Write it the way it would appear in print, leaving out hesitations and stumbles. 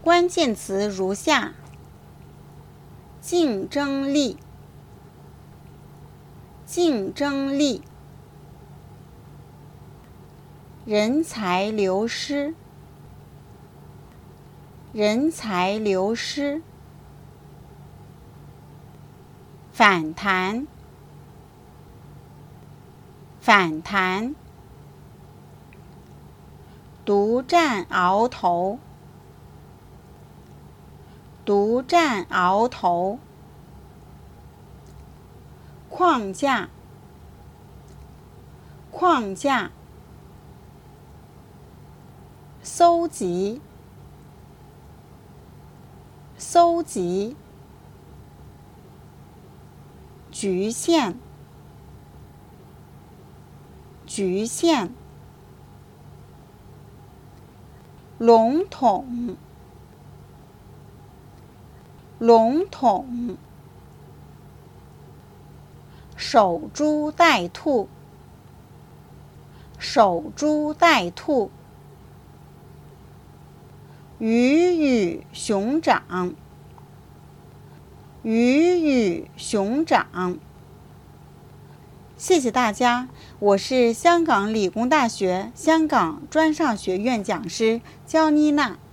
关键词如下：竞争力，竞争力；人才流失，人才流失；反弹，反弹；独占鳌头，独占鳌头；框架，框架；搜集，搜集；局限，局限；笼统，笼统；守株待兔，守株待兔；鱼与熊掌，鱼与熊掌。谢谢大家，我是香港理工大学香港专上学院讲师焦妮娜。